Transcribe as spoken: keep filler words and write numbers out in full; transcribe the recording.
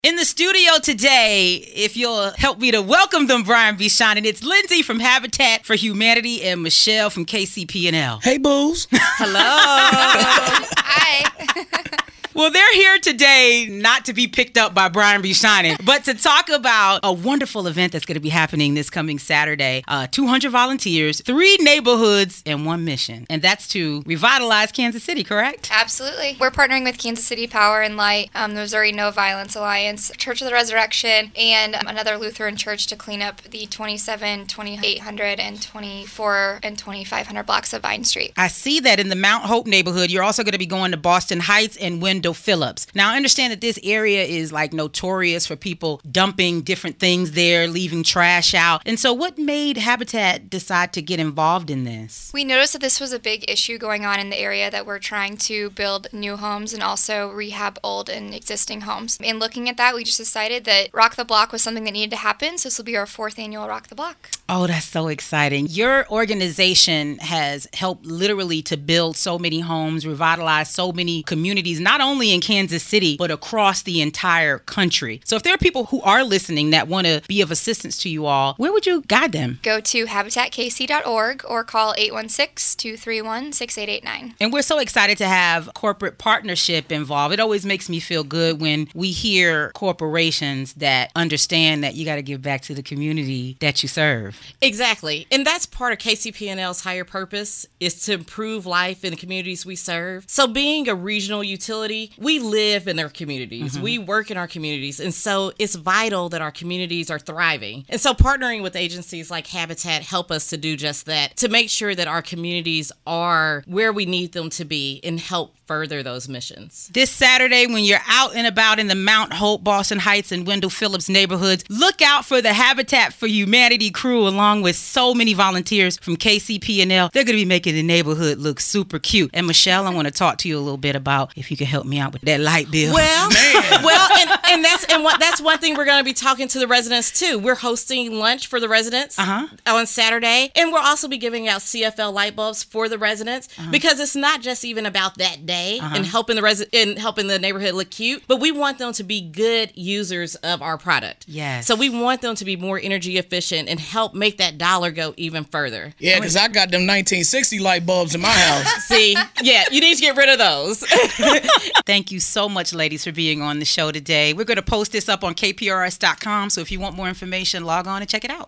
In the studio today, if you'll help me to welcome them, Brian B. Shining, it's Lindsay from Habitat for Humanity and Michelle from K C P N L. Hey, booze. Hello. Hi. Well, they're here today not to be picked up by Brian B. Shining, but to talk about a wonderful event that's going to be happening this coming Saturday. Uh, two hundred volunteers, three neighborhoods, and one mission. And that's to revitalize Kansas City, correct? Absolutely. We're partnering with Kansas City Power and Light, um, the Missouri No Violence Alliance, Church of the Resurrection, and um, another Lutheran church to clean up the twenty-seven, twenty-eight hundred, and twenty-four and twenty-five hundred blocks of Vine Street. I see that in the Mount Hope neighborhood. You're also going to be going to Boston Heights and Wendell Phillips. Now, I understand that this area is like notorious for people dumping different things there, leaving trash out. And so what made Habitat decide to get involved in this? We noticed that this was a big issue going on in the area, that we're trying to build new homes and also rehab old and existing homes. In looking at that, we just decided that Rock the Block was something that needed to happen. So this will be our fourth annual Rock the Block. Oh, that's so exciting. Your organization has helped literally to build so many homes, revitalize so many communities, not only in Kansas City, but across the entire country. So if there are people who are listening that want to be of assistance to you all, where would you guide them? Go to habitat k c dot org or call eight one six, two three one, six eight eight nine. And we're so excited to have corporate partnership involved. It always makes me feel good when we hear corporations that understand that you got to give back to the community that you serve. Exactly. And that's part of K C P N L's higher purpose, is to improve life in the communities we serve. So being a regional utility, we live in our communities. Mm-hmm. We work in our communities. And so it's vital that our communities are thriving. And so partnering with agencies like Habitat help us to do just that, to make sure that our communities are where we need them to be and help further those missions. This Saturday, when you're out and about in the Mount Hope, Boston Heights, and Wendell Phillips neighborhoods, look out for the Habitat for Humanity crew along with so many volunteers from K C P N L. They're going to be making the neighborhood look super cute. And Michelle, I want to talk to you a little bit about if you can help me out with that light bill. Well, well, and, and that's and what that's one thing we're going to be talking to the residents too. We're hosting lunch for the residents uh-huh. on Saturday, and we'll also be giving out C F L light bulbs for the residents uh-huh. because it's not just even about that day uh-huh. and helping the resi- and helping the neighborhood look cute, but we want them to be good users of our product. Yes. So we want them to be more energy efficient and help make that dollar go even further. Yeah, because I got them nineteen sixty light bulbs in my house. See, yeah, you need to get rid of those. Thank you so much, ladies, for being on the show today. We're going to post this up on K P R S dot com, so if you want more information, log on and check it out.